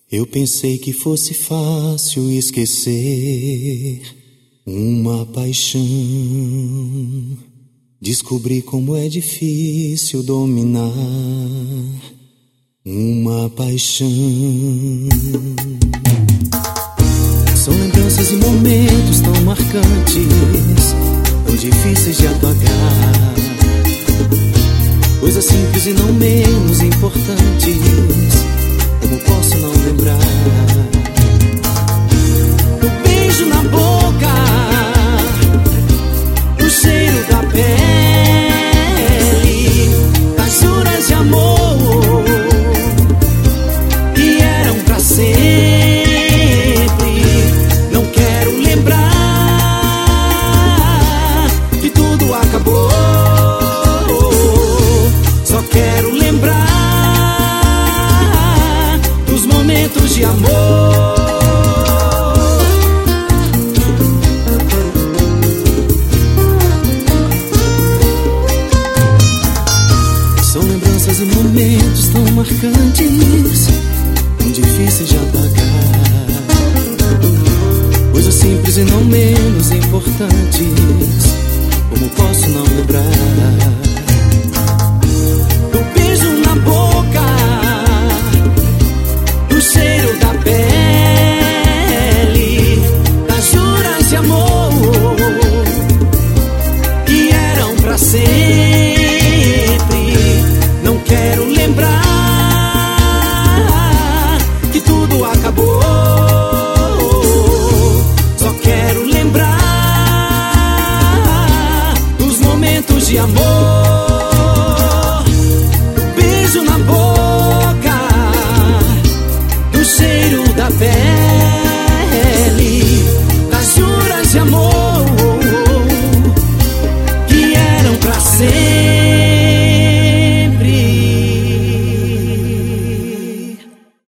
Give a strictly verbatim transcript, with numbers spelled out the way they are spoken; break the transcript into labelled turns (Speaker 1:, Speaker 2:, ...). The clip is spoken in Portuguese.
Speaker 1: Eu pensei que fosse fácil esquecer uma paixão. Descobri como é difícil dominar uma paixão. São lembranças e momentos tão marcantes, tão difíceis de apagar. Coisas simples e não menos importantes, como posso não lembrar? O beijo na boca, o cheiro da pele, as juras de amor que eram pra sempre. Não quero lembrar que tudo acabou. Só quero lembrar dos momentos de amor. São lembranças e momentos tão marcantes, tão difíceis de apagar. Coisas simples e não menos importantes, como posso não lembrar? Cheiro da pele, das juras de amor que eram pra sempre. Não quero lembrar que tudo acabou. Só quero lembrar dos momentos de amor. Beijo na boca, cheiro da pele,